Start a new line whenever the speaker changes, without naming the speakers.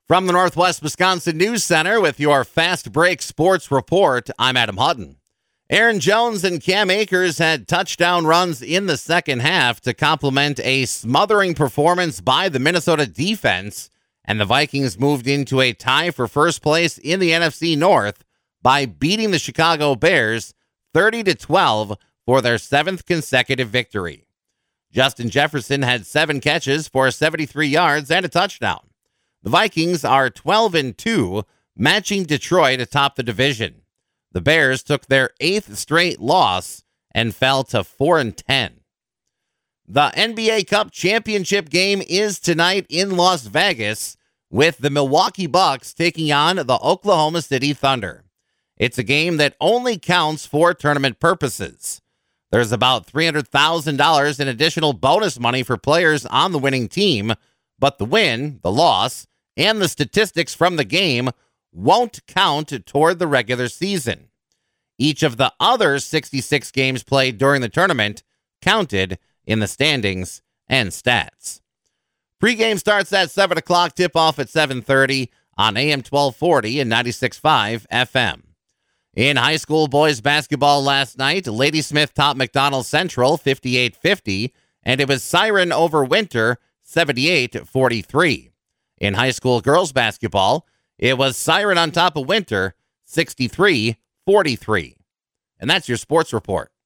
From the Northwest Wisconsin News Center with your Fast Break Sports Report, I'm Adam Hutton. Aaron Jones and Cam Akers had touchdown runs in the second half to complement a smothering performance by the Minnesota defense, and the Vikings moved into a tie for first place in the NFC North by beating the Chicago Bears 30-12 for their seventh consecutive victory. Justin Jefferson had 7 catches for 73 yards and a touchdown. The Vikings are 12-2, matching Detroit atop the division. The Bears took their 8th straight loss and fell to 4-10. The NBA Cup championship game is tonight in Las Vegas, with the Milwaukee Bucks taking on the Oklahoma City Thunder. It's a game that only counts for tournament purposes. There's about $300,000 in additional bonus money for players on the winning team, but the win, the loss, and the statistics from the game won't count toward the regular season. Each of the other 66 games played during the tournament counted in the standings and stats. Pre-game starts at 7 o'clock, tip-off at 7:30 on AM 1240 and 96.5 FM. In high school boys basketball last night, Ladysmith topped McDonald Central 58-50, and it was Siren over Winter 78-43. In high school girls basketball, it was Siren on top of Winter 63-43. And that's your sports report.